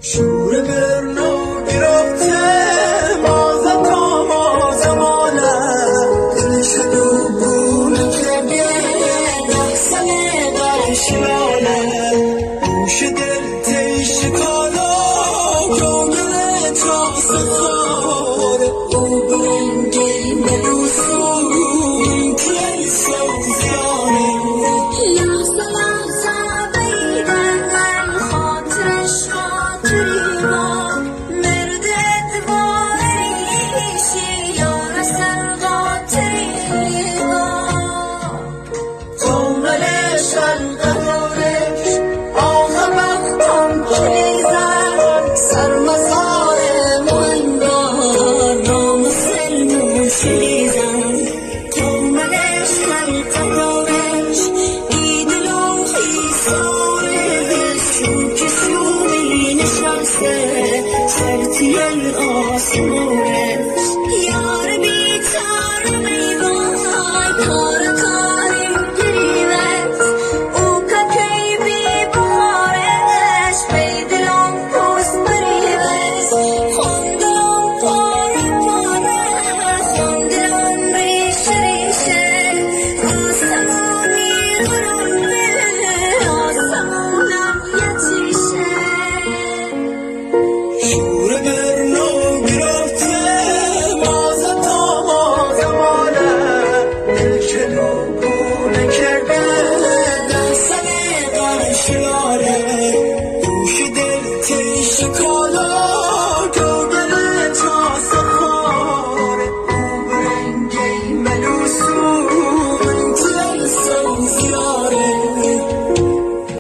شور برنو گرفته مازه تا مازمانه دلش دوبونه کرده نحسنه در شلاله گوش دل تیش کالا جامله تراس خار او برنگی ملوسون تلی سوزیانه لحظه لحظه بیدن من خاطرش خاطریما مرد ادواریشی یار سر خاطریما جاملش القرارش آخه وقتم کلیزن سرمزار مهندار نام سلمون شلیزن جاملش القرارش ایدلوخی سارش که شومی نشسته سرتی آسمانش یار بیتار میوای کار کاریم گریوت او که بی بخارش بی دلم پوست بریوت خوندلم پاره پاره خوندلم ریش ریشه آسمونی غرانده آسمونم یتیشه شور برنو گرفته مازه تا مازمانه دلش دوبونه کرده دستن قرشیاره